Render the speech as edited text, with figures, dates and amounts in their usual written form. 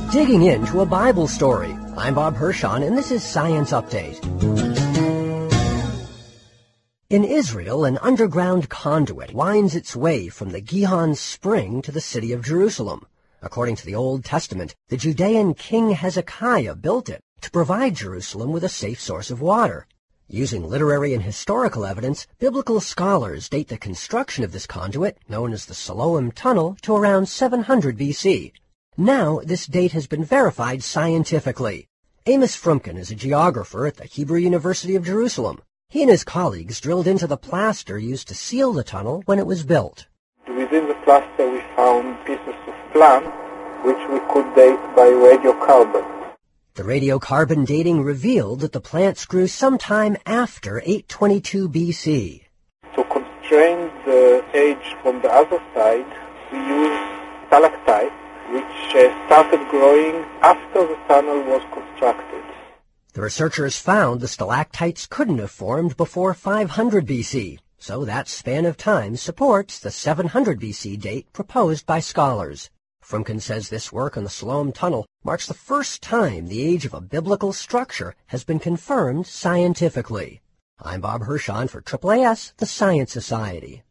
Digging into a Bible story. I'm Bob Hirschon, and this is Science Update. In Israel, an underground conduit winds its way from the Gihon Spring to the city of Jerusalem. According to the Old Testament, the Judean king Hezekiah built it to provide Jerusalem with a safe source of water. Using literary and historical evidence, biblical scholars date the construction of this conduit, known as the Siloam Tunnel, to around 700 BC. Now, this date has been verified scientifically. Amos Frumkin is a geographer at the Hebrew University of Jerusalem. He and his colleagues drilled into the plaster used to seal the tunnel when it was built. Within the plaster we found pieces of plant which we could date by radiocarbon. The radiocarbon dating revealed that the plants grew sometime after 822 BC. To constrain the age from the other side, we used stalactites, which started growing after the tunnel was constructed. The researchers found the stalactites couldn't have formed before 500 BC, so that span of time supports the 700 BC date proposed by scholars. Frumkin says this work on the Siloam Tunnel marks the first time the age of a biblical structure has been confirmed scientifically. I'm Bob Hirschon for AAAS, the Science Society.